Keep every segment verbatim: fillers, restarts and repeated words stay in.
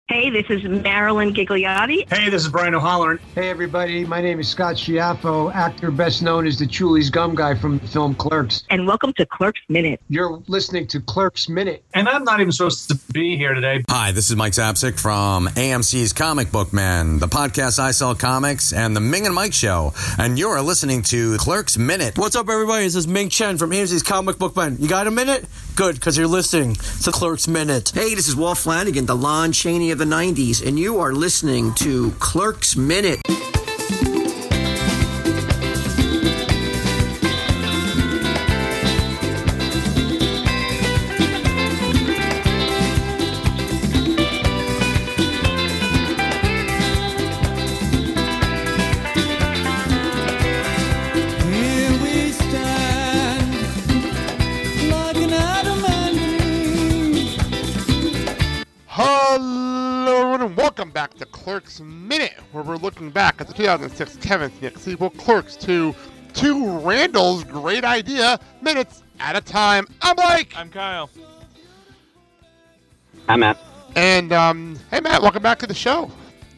Hey, this is Marilyn Gigliotti. Hey, this is Brian O'Halloran. Hey, everybody. My name is Scott Schiaffo, actor best known as the Chulies Gum Guy from the film Clerks. And welcome to Clerks Minute. You're listening to Clerks Minute. And I'm not even supposed to be here today. Hi, this is Mike Zapsik from A M C's Comic Book Man, the podcast I Sell Comics, and the Ming and Mike Show. And you're listening to Clerks Minute. What's up, everybody? This is Ming Chen from A M C's Comic Book Man. You got a minute? Good, because you're listening to Clerks Minute. Hey, this is Walt Flanagan, the Lon Chaney of the nineties, and you are listening to Clerks Minute. Welcome back to Clerks Minute, where we're looking back at the two thousand six Kevin Smith sequel Clerks to two Randall's great idea minutes at a time. I'm Blake. I'm Kyle. I'm Matt. And, um, hey Matt, welcome back to the show.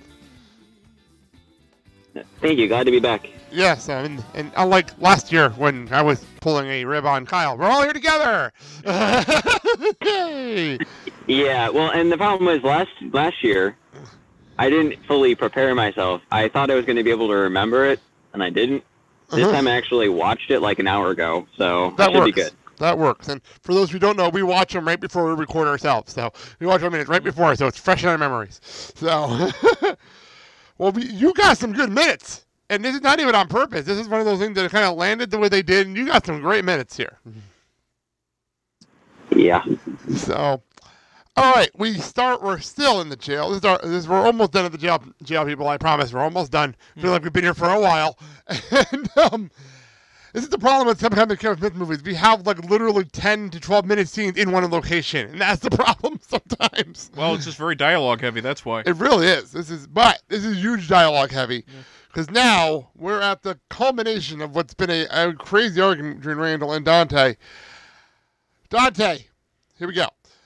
Thank you, glad to be back. Yes, and, and unlike last year when I was pulling a rib on Kyle, we're all here together. Yay! Yeah, well, and the problem was last last year, I didn't fully prepare myself. I thought I was going to be able to remember it, and I didn't. This Uh-huh. time I actually watched it like an hour ago, so That that should works. be good. That works. And for those who don't know, we watch them right before we record ourselves. So we watch our minutes right before, so it's fresh in our memories. So, well, we, you got some good minutes. And this is not even on purpose. This is one of those things that kind of landed the way they did, and you got some great minutes here. Yeah. So, all right, we start. We're still in the jail. This is our, this, we're almost done at the jail, jail, people. I promise. We're almost done. I feel like we've been here for a while. And um, this is the problem with sometimes the Kevin Smith movies. We have like literally ten to twelve minute scenes in one location, and that's the problem sometimes. Well, it's just very dialogue heavy. That's why. It really is. This is, but this is huge dialogue heavy. Yeah. Because now we're at the culmination of what's been a, a crazy argument between Randall and Dante. Dante, here we go.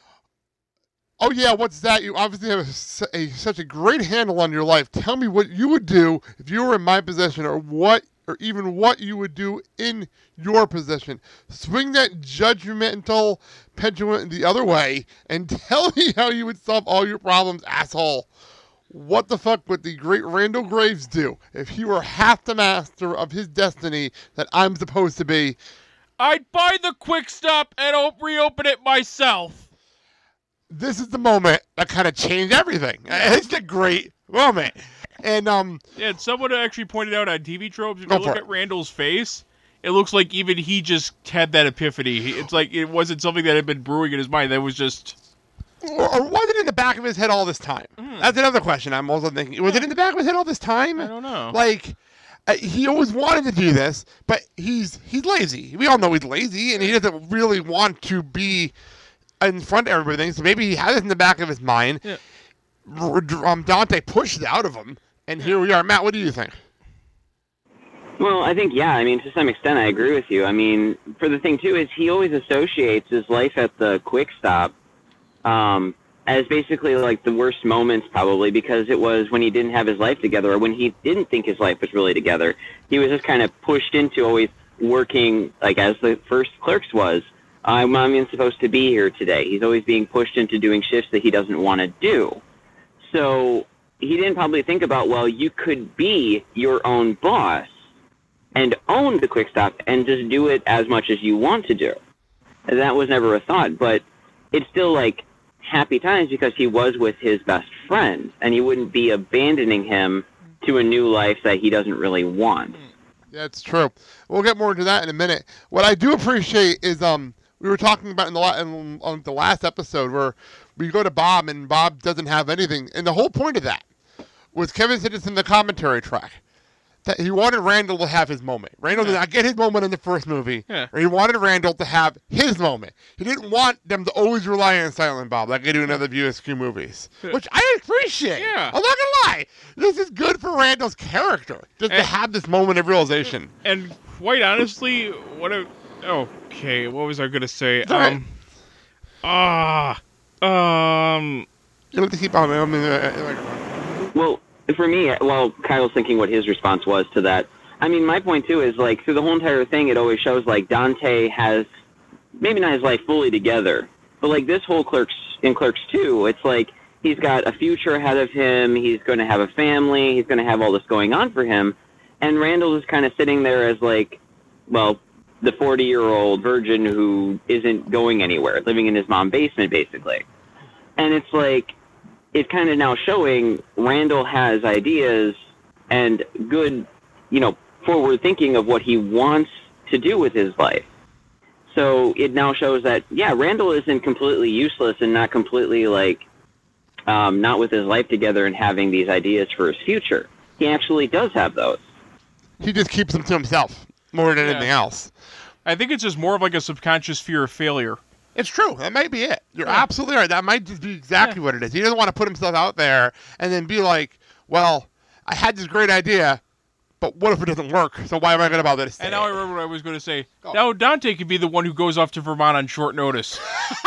Oh, yeah, what's that? You obviously have a, a, such a great handle on your life. Tell me what you would do if you were in my position, or what, or even what you would do in your position. Swing that judgmental pendulum the other way and tell me how you would solve all your problems, asshole. What the fuck would the great Randall Graves do if he were half the master of his destiny that I'm supposed to be? I'd buy the Quick Stop and op- reopen it myself. This is the moment that kind of changed everything. It's a great moment. And, um... Yeah, and someone actually pointed out on T V Tropes, if Go you look for at it. Randall's face, it looks like even he just had that epiphany. He- It's like it wasn't something that had been brewing in his mind. That was just... Or, or was it in the back of his head all this time? Mm. That's another question I'm also thinking. Was it in the back of his head all this time? I don't know. Like, uh, he always wanted to do this, but he's he's lazy. We all know he's lazy, and he doesn't really want to be in front of everything, so maybe he has it in the back of his mind. Yeah. Um, Dante pushed it out of him, and here we are. Matt, what do you think? Well, I think, yeah, I mean, to some extent I agree with you. I mean, for the thing, too, is he always associates his life at the Quick Stop Um, as basically like the worst moments, probably, because it was when he didn't have his life together, or when he didn't think his life was really together. He was just kind of pushed into always working, like as the first Clerks was. I'm not even supposed to be here today. He's always being pushed into doing shifts that he doesn't want to do. So he didn't probably think about, well, you could be your own boss and own the Quick Stop and just do it as much as you want to do. And that was never a thought, but it's still like happy times because he was with his best friend, and he wouldn't be abandoning him to a new life that he doesn't really want. Yeah, it's true. We'll get more into that in a minute. What I do appreciate is um we were talking about in the la- in, on the last episode where we go to Bob and Bob doesn't have anything, and the whole point of that was Kevin said this in the commentary track, that he wanted Randall to have his moment. Randall yeah. did not get his moment in the first movie. Yeah. Or he wanted Randall to have his moment. He didn't want them to always rely on Silent Bob like they do in other View Askew movies. Yeah. Which I appreciate. Yeah. I'm not going to lie. This is good for Randall's character. Just and, to have this moment of realization. And quite honestly, what a... Okay, what was I going to say? It's all right. Um... Ah... Um... You don't have to keep on. I mean, uh, Well, for me, while Kyle's thinking what his response was to that, I mean, my point too is like through the whole entire thing, it always shows like Dante has maybe not his life fully together, but like this whole Clerks in Clerks two, it's like he's got a future ahead of him. He's going to have a family. He's going to have all this going on for him, and Randall is kind of sitting there as like, well, the forty-year-old virgin who isn't going anywhere, living in his mom's basement, basically. And it's like, it's kind of now showing Randall has ideas and good, you know, forward thinking of what he wants to do with his life. So it now shows that, yeah, Randall isn't completely useless and not completely, like, um, not with his life together and having these ideas for his future. He actually does have those. He just keeps them to himself more than Yeah. anything else. I think it's just more of like a subconscious fear of failure. It's true. That might be it. You're Yeah. absolutely right. That might just be exactly what it is. He doesn't want to put himself out there and then be like, well, I had this great idea, but what if it doesn't work? So why am I going to bother to say And now I it? remember what I was going to say. Go. Now Dante could be the one who goes off to Vermont on short notice.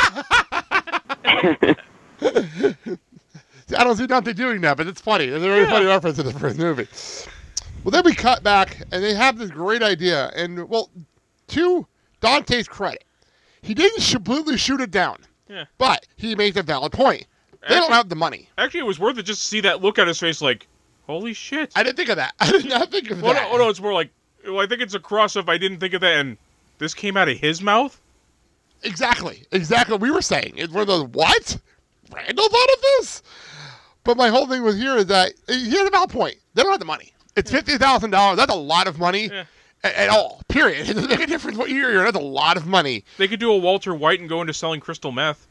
I don't see Dante doing that, but it's funny. It's a very Yeah. funny reference to the first movie. Well, then we cut back, and they have this great idea. And, well, to Dante's credit, he didn't completely shoot it down. Yeah. But he makes a valid point. They don't Actually- have the money. Actually, it was worth it just to see that look on his face like, holy shit. I didn't think of that. I did not think of Well, that. no, oh, no, it's more like, well, I think it's a cross if I didn't think of that and this came out of his mouth? Exactly. Exactly what we were saying. It's one of those, what? Randall thought of this? But my whole thing was here is that he has a valid point. They don't have the money. It's fifty thousand dollars. That's a lot of money Yeah. at, at all, period. It doesn't make a difference what year you're in. That's a lot of money. They could do a Walter White and go into selling crystal meth.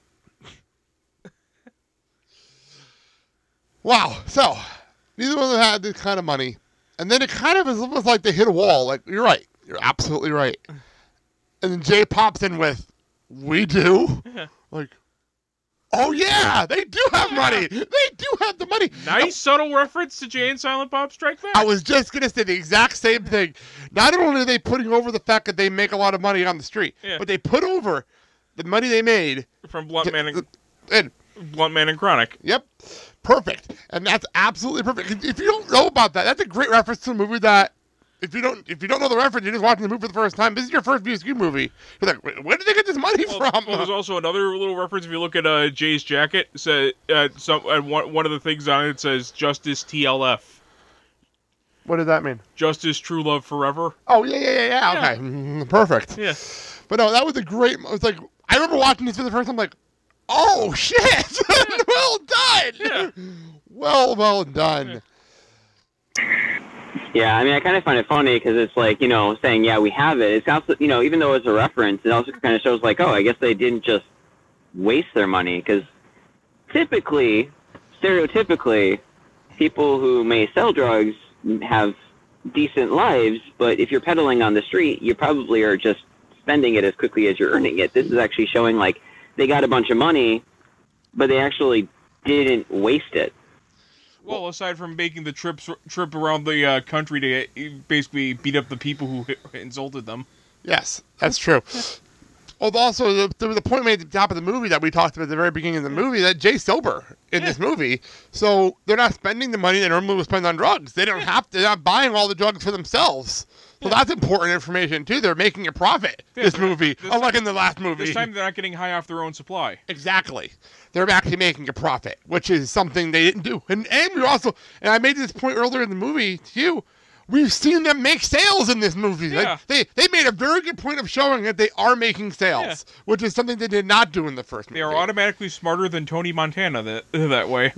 Wow. So, neither one of them had this kind of money. And then it kind of is almost like they hit a wall. Like, you're right. You're absolutely right. And then Jay pops in with, we do? Yeah. Like, oh, yeah, they do have money. They do have the money. Nice subtle reference to Jay and Silent Bob Strike Back. I was just going to say the exact same thing. Not only are they putting over the fact that they make a lot of money on the street, Yeah. but they put over the money they made. From Blunt Man and, And, Blunt Man and Chronic. yep, perfect. And that's absolutely perfect. If you don't know about that, that's a great reference to a movie that, if you don't if you don't know the reference, you're just watching the movie for the first time, this is your first B S Q movie. You're like, where did they get this money Well, from? well, there's also another little reference. If you look at uh, Jay's jacket, say, uh, some, uh, one, one of the things on it says Justice T L F. What does that mean? Justice, True Love, Forever. Oh, yeah, yeah, yeah, yeah. Okay, Mm, perfect. Yeah. But no, that was a great. It was like I remember watching this for the first time. Like, oh shit! Well done. Yeah. Well, well done. Yeah, I mean, I kind of find it funny because it's like, you know, saying, yeah, we have it. It's also, you know, even though it's a reference, it also kind of shows like, oh, I guess they didn't just waste their money because typically, stereotypically, people who may sell drugs have decent lives, but if you're peddling on the street, you probably are just spending it as quickly as you're earning it. This is actually showing like they got a bunch of money, but they actually didn't waste it. Well, aside from making the trips trip around the uh, country to uh, basically beat up the people who insulted them. Yes, that's true. Well, also, the, there was a point made at the top of the movie that we talked about at the very beginning of the movie that Jay's sober in this movie. So they're not spending the money they normally would spend on drugs. They don't have to, they're not buying all the drugs for themselves. So that's important information, too. They're making a profit, Yeah, this movie, this- unlike in the last movie. This time they're not getting high off their own supply. Exactly. They're actually making a profit, which is something they didn't do. And, and we also, and I made this point earlier in the movie to you, we've seen them make sales in this movie. Like, Yeah. they they made a very good point of showing that they are making sales, Yeah. which is something they did not do in the first movie. They are automatically smarter than Tony Montana that that way.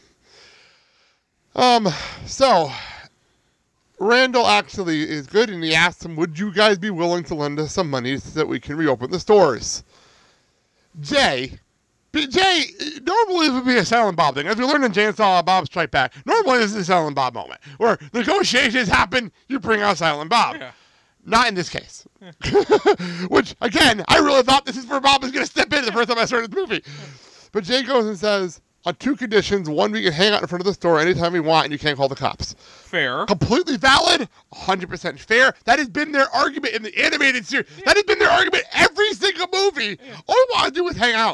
Um, so, Randall actually is good, and he asked him, would you guys be willing to lend us some money so that we can reopen the stores? Jay... But Jay, normally this would be a Silent Bob thing. As we learned in Jay and Silent Bob Strike Back, normally this is a Silent Bob moment, where negotiations happen, you bring out Silent Bob. Yeah. Not in this case. Which, again, I really thought this is where Bob was going to step in the first time I started the movie. But Jay goes and says, on two conditions, one, we can hang out in front of the store anytime we want, and you can't call the cops. Fair. Completely valid, one hundred percent fair. That has been their argument in the animated series. That has been their argument every single movie. All we want to do is hang out.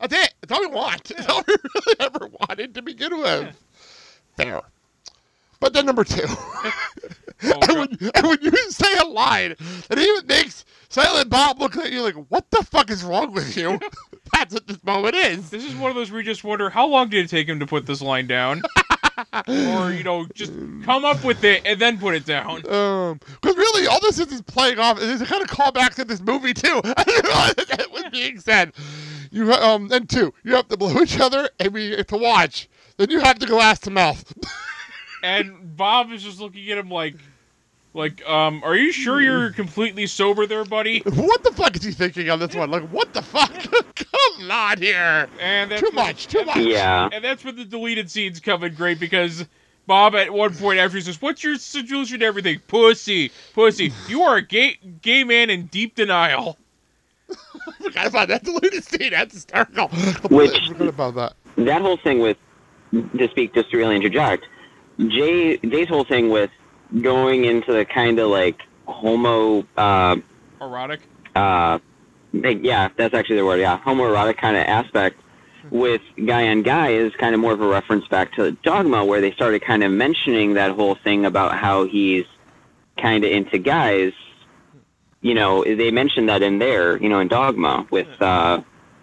That's it. That's all we want. That's all we really ever wanted to begin with. Fair. But then number two. Oh, and, when, and when you say a line that even makes Silent Bob look at you like, what the fuck is wrong with you? That's what this moment is. This is one of those where you just wonder, how long did it take him to put this line down? Or, you know, just come up with it and then put it down. Um, because really, all this is is playing off. There's a kind of callback to this movie too. I didn't realize that was being said. You um, then two, you have to blow each other, and we to watch. Then you have to go ass to mouth. And Bob is just looking at him like, like, um, are you sure you're completely sober there, buddy? What the fuck is he thinking on this one? Like, what the fuck? Come on here. And that's too when, much, too much. Yeah. And that's when the deleted scenes come in great, because Bob at one point after he says, what's your solution to everything? Pussy, pussy. You are a gay gay man in deep denial. I forgot about that deleted scene. That's hysterical. Which, I forgot about that. That whole thing with, to speak, just to really interject, Jay, Jay's whole thing with going into the kind of like homo, uh, erotic, uh, yeah, that's actually the word, yeah, homoerotic kind of aspect with Guy on Guy is kind of more of a reference back to Dogma, where they started kind of mentioning that whole thing about how he's kind of into guys. You know, they mentioned that in there, you know, in Dogma with, uh,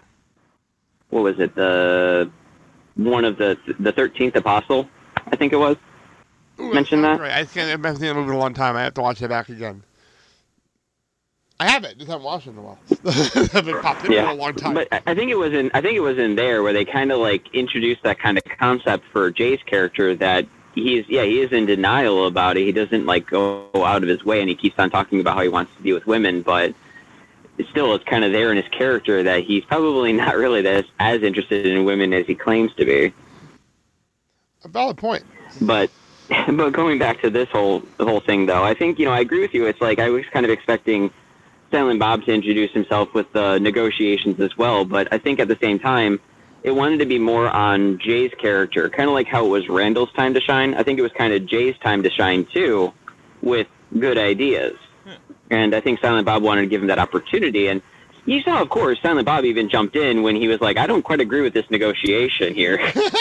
what was it, the one of the the thirteenth Apostle, I think it was. Ooh, mentioned that. Right. I can't. I've seen that movie in a long time. I have to watch it back again. I haven't. Just haven't watched it in a while. Haven't popped in Yeah, for a long time. but I I think it was in. I think it was in there where they kind of like introduced that kind of concept for Jay's character that he's yeah he is in denial about it. He doesn't like go out of his way, and he keeps on talking about how he wants to be with women, but still it's kind of there in his character that he's probably not really as as interested in women as he claims to be. A valid point. But but going back to this whole the whole thing, though, I think, you know, I agree with you. It's like I was kind of expecting Silent Bob to introduce himself with the negotiations as well, but I think at the same time, it wanted to be more on Jay's character, kind of like how it was Randall's time to shine. I think it was kind of Jay's time to shine, too, with good ideas. And I think Silent Bob wanted to give him that opportunity. And you saw, of course, Silent Bob even jumped in when he was like, I don't quite agree with this negotiation here.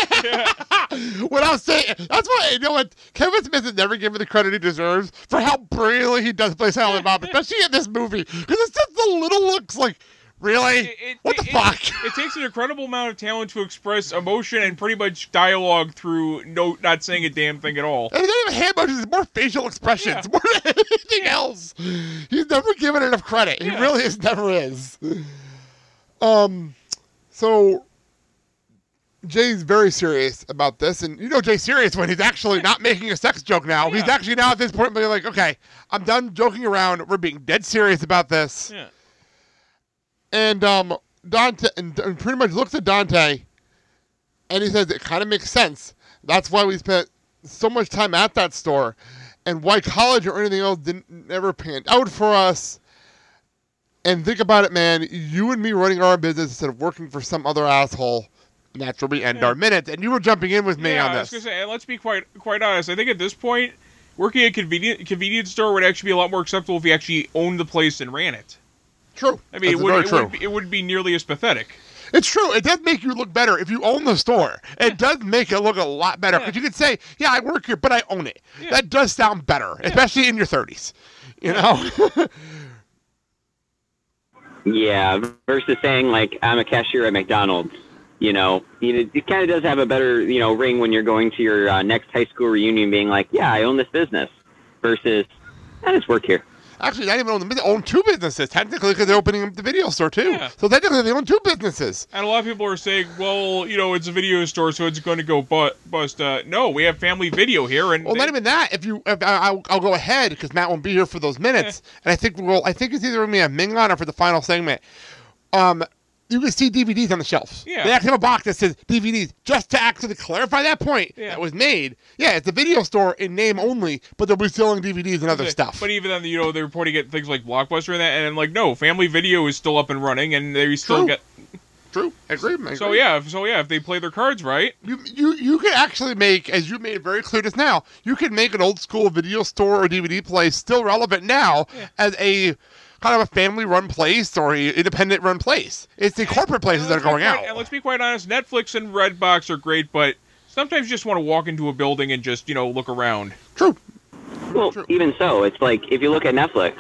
What I was saying, that's why, you know what, Kevin Smith is never given the credit he deserves for how brilliantly he does play Silent Bob, especially in this movie, because it's just the little looks like, really? It, it, what the it, fuck? It, it takes an incredible amount of talent to express emotion and pretty much dialogue through no not saying a damn thing at all. And it's not even hand motions, it's more facial expressions, Yeah. more than anything else. He's never given enough credit. He Yeah. really is, never is. Um, so Jay's very serious about this, and you know Jay's serious when he's actually not making a sex joke now. He's Yeah. actually now at this point being like, okay, I'm done joking around. We're being dead serious about this. Yeah. And um, Dante and, and pretty much looks at Dante, and he says it kind of makes sense. That's why we spent so much time at that store, and why college or anything else didn't never panned out for us. And think about it, man. You and me running our business instead of working for some other asshole. And that's where we end Yeah. our minutes. And you were jumping in with me yeah, on I was this. gonna say, and let's be quite quite honest. I think at this point, working at a convenient convenience store would actually be a lot more acceptable if you actually owned the place and ran it. True. I mean, That's it, would, very it, true. would be, it wouldn't be nearly as pathetic. It's true. It does make you look better if you own the store. It does make it look a lot better because Yeah. you can say, "Yeah, I work here, but I own it." Yeah. That does sound better, especially in your thirties. You know. Yeah, versus saying, like, I'm a cashier at McDonald's. You know, it, it kind of does have a better, you know, ring when you're going to your uh, next high school reunion being like, yeah, I own this business, versus, I just work here. Actually, not even own the business. Own two businesses technically because they're opening up the video store too. Yeah. So technically, they own two businesses. And a lot of people are saying, well, you know, it's a video store, so it's going to go bu- bust. Uh, no, we have family video here, and Well, they- not even that. If you, if I, I'll, I'll go ahead because Matt won't be here for those minutes, and I think we'll. I think it's either going to be a Ming on or for the final segment. Um, you can see D V Ds on the shelves. Yeah. They actually have a box that says D V Ds just to actually clarify that point Yeah. that was made. Yeah, it's a video store in name only, but they'll be selling D V Ds and other But- stuff. But even then, you know, they're reporting at things like Blockbuster and that, and like, no, family video is still up and running, and they still True. get. True. I agree. I So agree. yeah, if- so yeah, if they play their cards right, You, you you could actually make, as you made it very clear just now, you could make an old school video store or D V D place still relevant now Yeah. as a kind of a family-run place or a independent-run place. It's the corporate places that are going quite, out. And let's be quite honest, Netflix and Redbox are great, but sometimes you just want to walk into a building and just, you know, look around. True. Well, True. even so, it's like if you look at Netflix,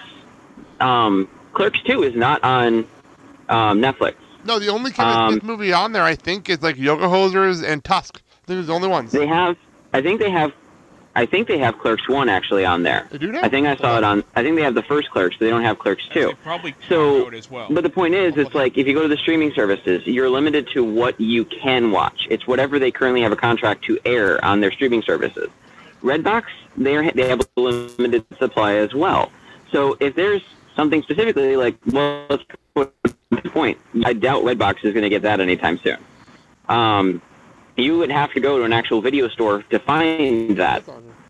um, Clerks two is not on um, Netflix. No, the only Kevin Um, Smith movie on there, I think, is like Yoga Hosers and Tusk. I think they're the only ones. They have, I think they have, I think they have Clerks one actually on there. They do now? I think I saw it on. I think they have the first Clerks, but they don't have Clerks two. They probably So, out as well. but the point is, it's like if you go to the streaming services, you're limited to what you can watch. It's whatever they currently have a contract to air on their streaming services. Redbox, they they have a limited supply as well. So if there's something specifically like, well, let's put this point, I doubt Redbox is going to get that anytime soon. Um, you would have to go to an actual video store to find that.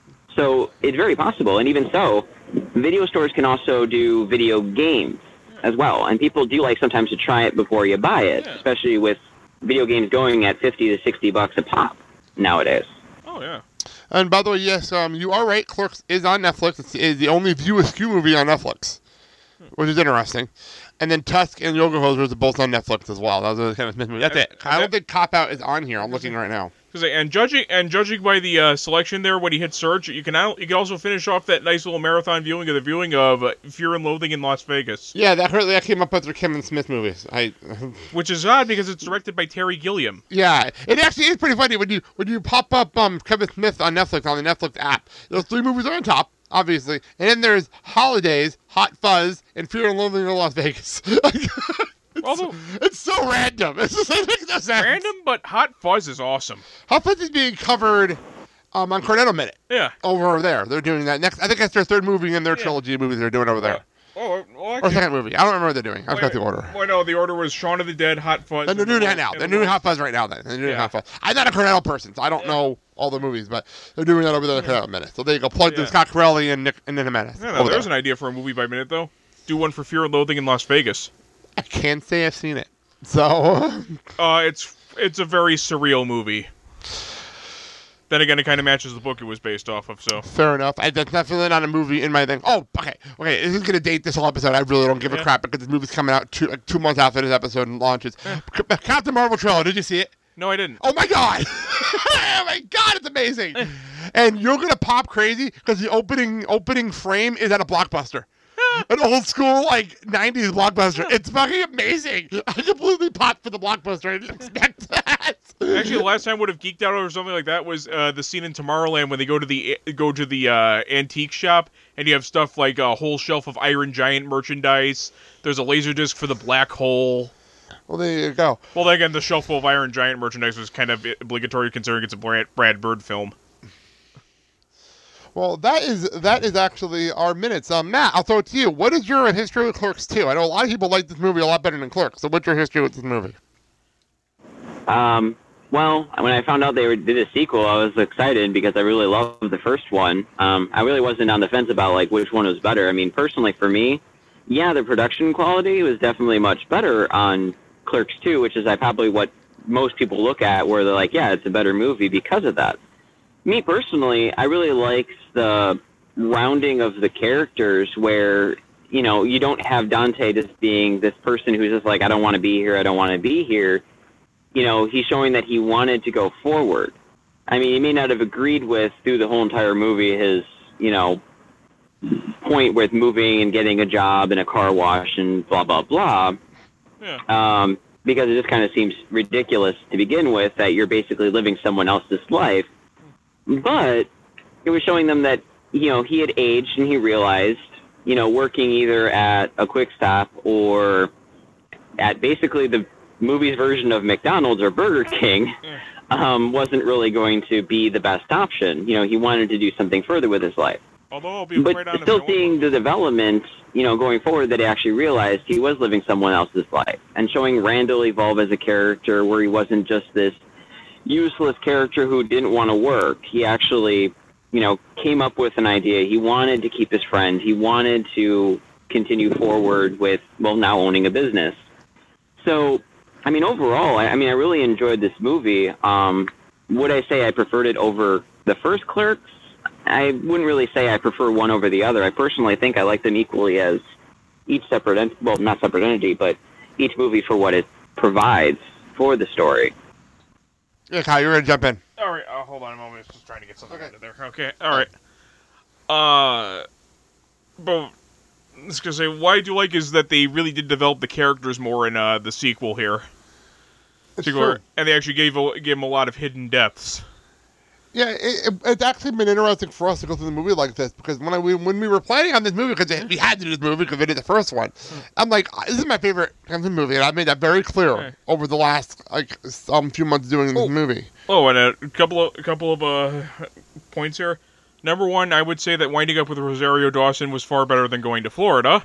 So it's very possible, and even so, video stores can also do video games as well, and people do like sometimes to try it before you buy it, Yeah. especially with video games going at fifty to sixty bucks a pop nowadays. Oh, yeah. And by the way, yes, um, you are right. Clerks is on Netflix. It's, it's the only View Askew movie on Netflix, which is interesting. And then Tusk and Yoga Hosers are both on Netflix as well. That was a kind of Smith movie. That's it. I don't think Cop Out is on here. I'm looking right now. And judging and judging by the uh, selection there, when you hit search, you can al- you can also finish off that nice little marathon viewing of the viewing of uh, Fear and Loathing in Las Vegas. Yeah, that hurt, that came up with the Kevin Smith movies. I, Which is odd because it's directed by Terry Gilliam. yeah, it actually is pretty funny when you when you pop up um Kevin Smith on Netflix on the Netflix app. Those three movies are on top, obviously, and then there's Holidays, Hot Fuzz, and Fear and Loathing in Las Vegas. It's, Although it's so random. It's just, it makes no sense. random, but Hot Fuzz is awesome. Hot Fuzz is being covered um, on Cornetto Minute Yeah. over there. They're doing that next. I think that's their third movie in their Yeah. trilogy of movies they're doing over there. Oh, well, Or actually, second movie. I don't remember what they're doing. I've got the order. Well, no, the order was Shaun of the Dead, Hot Fuzz. Then they're and doing the that now. and They're the doing Lost- Hot Fuzz right now. Then they're doing Yeah. Hot Fuzz. I'm not a Cornetto person, so I don't know all the movies, but they're doing that over there in the Cornetto Minute. So there you go. Plug Yeah. to Scott Corelli and Nick and Nick Jimenez. Yeah, no, over there's there. an idea for a movie by minute, though. Do one for Fear and Loathing in Las Vegas. I can't say I've seen it. So Uh, it's it's a very surreal movie. Then again, it kind of matches the book it was based off of, so. fair enough. I, that's definitely not a movie in my thing. Oh, okay, okay. This is gonna date this whole episode. I really don't give a Yeah. crap because this movie's coming out two like two months after this episode launches. C- Captain Marvel trailer. Did you see it? No, I didn't. Oh my god! Oh my god, it's amazing. And you're gonna pop crazy because the opening opening frame is at a Blockbuster. An old school, like, nineties Blockbuster. It's fucking amazing. I completely popped for the Blockbuster. I didn't expect that. Actually, the last time I would have geeked out over something like that was uh, the scene in Tomorrowland when they go to the go to the uh, antique shop and you have stuff like a whole shelf of Iron Giant merchandise. There's a laser disc for the Black Hole. Well, there you go. Well, then again, the shelf full of Iron Giant merchandise was kind of obligatory considering it's a Brad, Brad Bird film. Well, that is that is actually our minutes. Um, Matt, I'll throw it to you. What is your history with Clerks two? I know a lot of people like this movie a lot better than Clerks. So what's your history with this movie? Um, well, when I found out they were, did a sequel, I was excited because I really loved the first one. Um, I really wasn't on the fence about like which one was better. I mean, personally for me, yeah, the production quality was definitely much better on Clerks two, which is I probably what most people look at where they're like, yeah, it's a better movie because of that. Me personally, I really like the rounding of the characters where, you know, you don't have Dante just being this person who's just like, I don't want to be here, I don't want to be here. You know, he's showing that he wanted to go forward. I mean, he may not have agreed with, through the whole entire movie, his, you know, point with moving and getting a job in a car wash and blah, blah, blah. Yeah. Um, because it just kind of seems ridiculous to begin with that you're basically living someone else's life. But it was showing them that, you know, he had aged and he realized, you know, working either at a Quick Stop or at basically the movie's version of McDonald's or Burger King um, wasn't really going to be the best option. You know, he wanted to do something further with his life. Although I'll be But right on still seeing the development, you know, going forward that he actually realized he was living someone else's life. And showing Randall evolve as a character where he wasn't just this useless character who didn't want to work. He actually, you know, came up with an idea. He wanted to keep his friend. He wanted to continue forward with, well, now owning a business. So, I mean, overall, I, I mean, I really enjoyed this movie. Um, would I say I preferred it over the first Clerks? I wouldn't really say I prefer one over the other. I personally think I like them equally as each separate, ent- well, not separate entity, but each movie for what it provides for the story. Yeah, Kyle, you're gonna jump in. All right, uh, hold on a moment. I was just trying to get something okay. out of there. Okay, all right. Uh, but I was gonna say, what I do like is that they really did develop the characters more in uh, the sequel here. It's sequel, true. And they actually gave a, gave them a lot of hidden depths. Yeah, it, it, it's actually been interesting for us to go through the movie like this because when I, we, when we were planning on this movie, because we had to do this movie because we did the first one, I'm like, this is my favorite kind of movie, and I made that very clear okay. over the last like some few months doing this oh. movie. Oh, and a couple of a couple of uh, points here. Number one, I would say that winding up with Rosario Dawson was far better than going to Florida.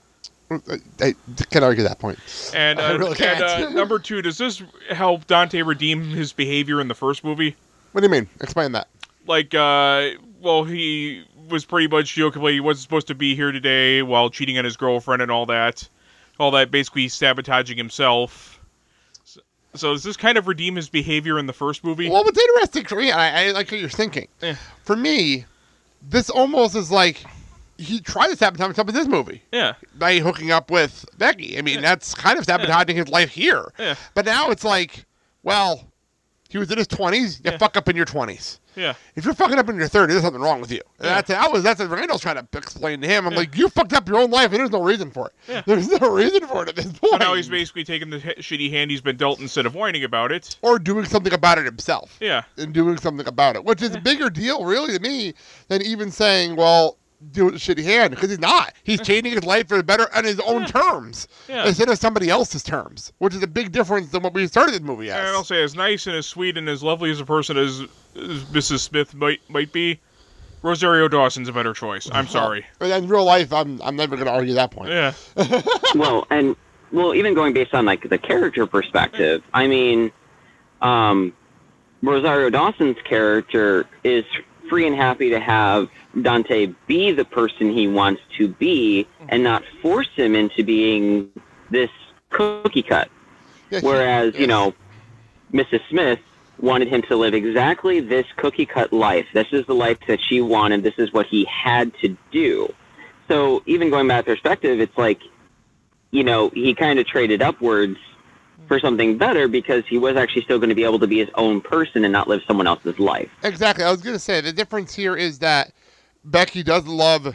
I, I can't argue that point. And, uh, I really can't. and uh, number two, does this help Dante redeem his behavior in the first movie? What do you mean? Explain that. Like, uh, well, he was pretty much jokingly, he wasn't supposed to be here today while cheating on his girlfriend and all that. All that basically sabotaging himself. So, so does this kind of redeem his behavior in the first movie? Well, what's interesting for me, I, I like what you're thinking. Eh. For me, this almost is like he tried to sabotage himself in this movie. Yeah. By hooking up with Becky. I mean, yeah. that's kind of sabotaging yeah. his life here. Yeah. But now it's like, well, he was in his twenties, you yeah. fuck up in your twenties. Yeah. If you're fucking up in your thirties, there's something wrong with you. Yeah. That's that was that's what Randall's trying to explain to him. I'm yeah. like, you fucked up your own life, and there's no reason for it. Yeah. There's no reason for it at this point. So now he's basically taking the h- shitty hand he's been dealt instead of whining about it, or doing something about it himself. Yeah. And doing something about it, which is yeah. a bigger deal, really, to me than even saying, well, do it with a shitty hand, because he's not. He's changing his life for the better on his own yeah. terms yeah. instead of somebody else's terms, which is a big difference than what we started the movie as. And I'll say, as nice and as sweet and as lovely as a person as, as Missus Smith might might be, Rosario Dawson's a better choice. I'm sorry. Well, in real life, I'm I'm never going to argue that point. Yeah. well, and well, even going based on like the character perspective, I mean, um, Rosario Dawson's character is free and happy to have Dante be the person he wants to be and not force him into being this cookie cut. Yes, Whereas, yes. you know, Missus Smith wanted him to live exactly this cookie cut life. This is the life that she wanted. This is what he had to do. So even going back to perspective, it's like, you know, he kind of traded upwards for something better because he was actually still going to be able to be his own person and not live someone else's life. Exactly. I was going to say, the difference here is that Becky does love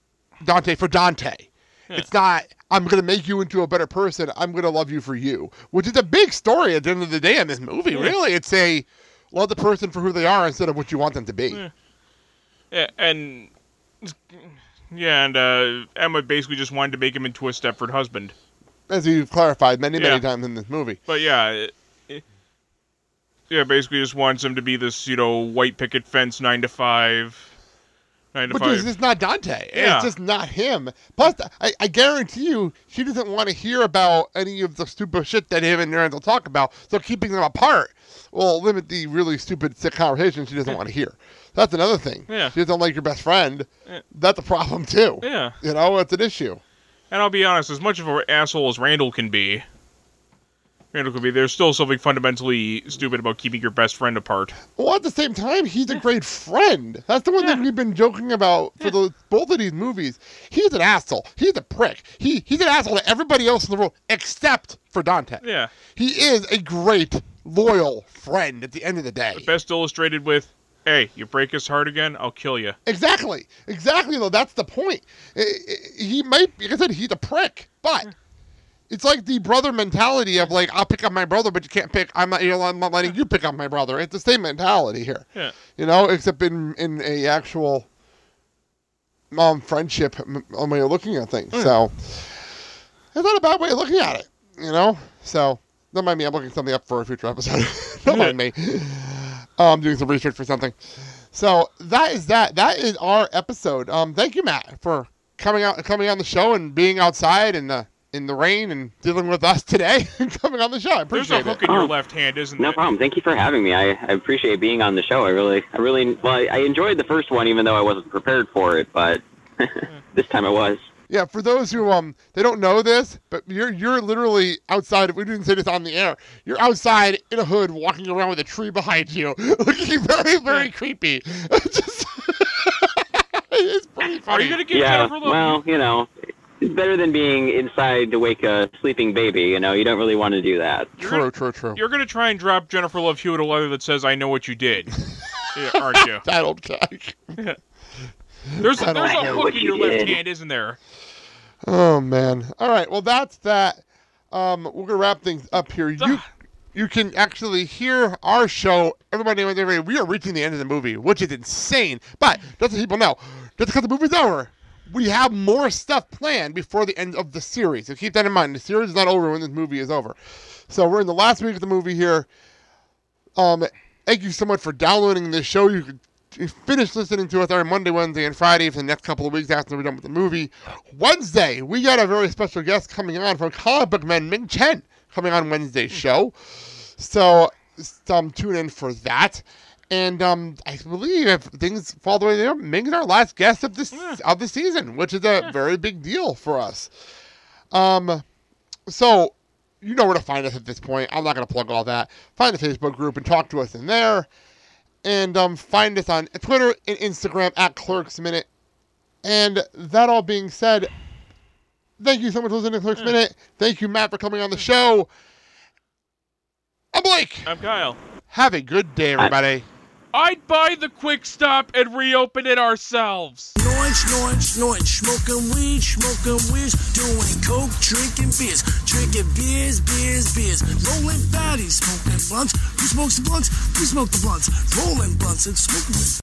Dante for Dante. Yeah. It's not, I'm going to make you into a better person. I'm going to love you for you, which is a big story at the end of the day in this movie. Yeah. Really, it's a love the person for who they are instead of what you want them to be. Yeah, yeah and yeah, and uh, Emma basically just wanted to make him into a Stepford husband. As you've clarified many, yeah. many times in this movie. But yeah, it, it, yeah, basically just wants him to be this, you know, white picket fence, nine to five, nine to Which five. is just not Dante. Yeah. It's just not him. Plus, I, I guarantee you, she doesn't want to hear about any of the stupid shit that him and Randall talk about. So keeping them apart will limit the really stupid, sick conversations she doesn't want to hear. That's another thing. Yeah. She doesn't like your best friend. Yeah. That's a problem too. Yeah. You know, it's an issue. And I'll be honest, as much of an asshole as Randall can be, Randall can be, there's still something fundamentally stupid about keeping your best friend apart. Well, at the same time, he's a great friend. That's the one yeah. thing we've been joking about for yeah. the, both of these movies. He's an asshole. He's a prick. He He's an asshole to everybody else in the world except for Dante. Yeah. He is a great, loyal friend at the end of the day. Best illustrated with, hey, you break his heart again, I'll kill you. Exactly. Exactly, though. That's the point. He might, like I said, he's a prick, but it's like the brother mentality of like, I'll pick up my brother, but you can't pick, I'm not, you know, I'm not letting you pick up my brother. It's the same mentality here. Yeah. You know, except in, in a actual um, friendship um, way of looking at things. Mm. So, it's not a bad way of looking at it, you know? So, don't mind me, I'm looking something up for a future episode. Don't mind me. Um, doing some research for something. So that is that. That is our episode. Um, thank you, Matt, for coming out, coming on the show and being outside in the in the rain and dealing with us today and coming on the show. I appreciate it. There's a hook in your left hand, isn't there? No problem. Thank you for having me. I, I appreciate being on the show. I really, I really, well, I, I enjoyed the first one, even though I wasn't prepared for it, but this time I was. Yeah, for those who um they don't know this, but you're you're literally outside. We didn't say this on the air. You're outside in a hood, walking around with a tree behind you, looking very very creepy. Just, it's pretty funny. Are you gonna get yeah, Jennifer Love? Well, you know, it's better than being inside to wake a sleeping baby. You know, you don't really want to do that. True, true, true. You're going to try and drop Jennifer Love Hewitt a letter that says, I know what you did. Yeah, aren't you? That old guy. There's, That there's old a guy. hook in your you left did. hand, isn't there? Oh, man. All right, well, that's that. Um, we're going to wrap things up here. You you can actually hear our show. Everybody, everybody, we are reaching the end of the movie, which is insane. But just so people know, just because the movie's over, we have more stuff planned before the end of the series. So keep that in mind. The series is not over when this movie is over. So we're in the last week of the movie here. Um, thank you so much for downloading this show. You can you finish listening to us every Monday, Wednesday, and Friday for the next couple of weeks after we're done with the movie. Wednesday, we got a very special guest coming on from Comic Book Man, Ming Chen, coming on Wednesday's show. So um, tune in for that. And um, I believe if things fall the way they are, Ming is our last guest of this of the season, which is a very big deal for us. Um, so you know where to find us at this point. I'm not going to plug all that. Find the Facebook group and talk to us in there. And um, find us on Twitter and Instagram at Clerks Minute. And that all being said, thank you so much for listening to Clerks Minute. Thank you, Matt, for coming on the show. I'm Blake. I'm Kyle. Have a good day, everybody. I'd buy the Quick Stop and reopen it ourselves. Noise, noise, noise, smoking weed, smoking weed, doing coke, drinking beers, drinking beers, beers, beers, rolling fatties, smoking blunts. Who smokes the blunts? We smoke the blunts, rolling blunts and smoking.